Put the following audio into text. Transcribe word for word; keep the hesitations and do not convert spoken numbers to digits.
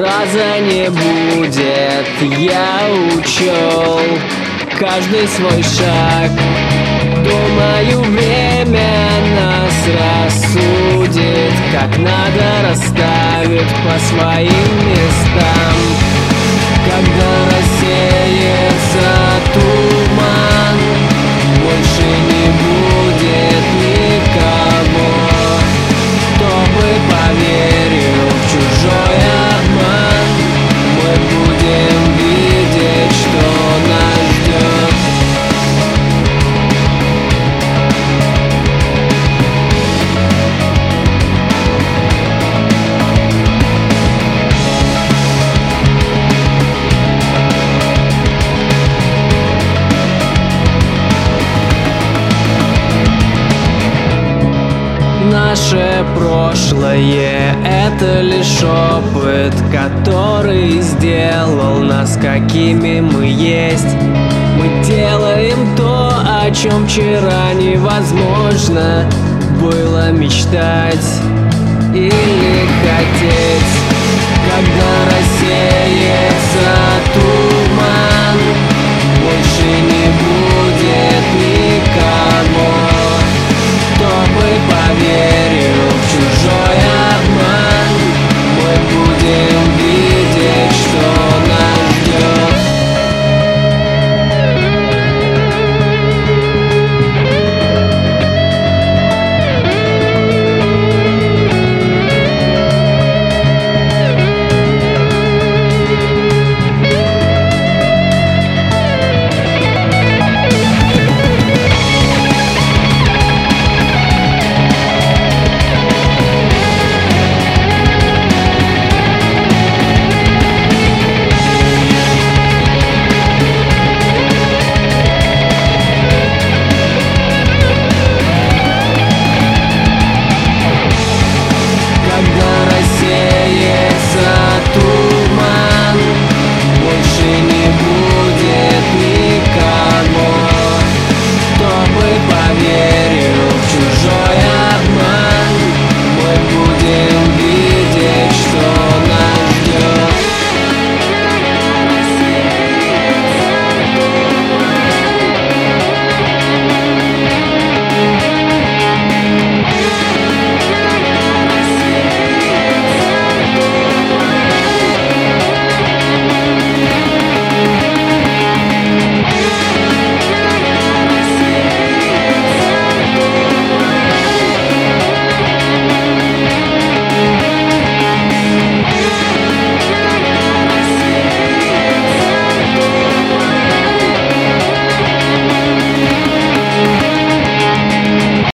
глаза не будет. Я учел каждый свой шаг. Думаю, время нас рассудит, как надо расставит по своим местам. Когда рассеется туман, больше не будет никого, кто бы поверил в чужой обман. Мы будем видеть, что нас ждет. Наше прошлое — это лишь опыт, который сделал нас, какими мы есть. Мы делаем то, о чем вчера невозможно было мечтать или хотеть.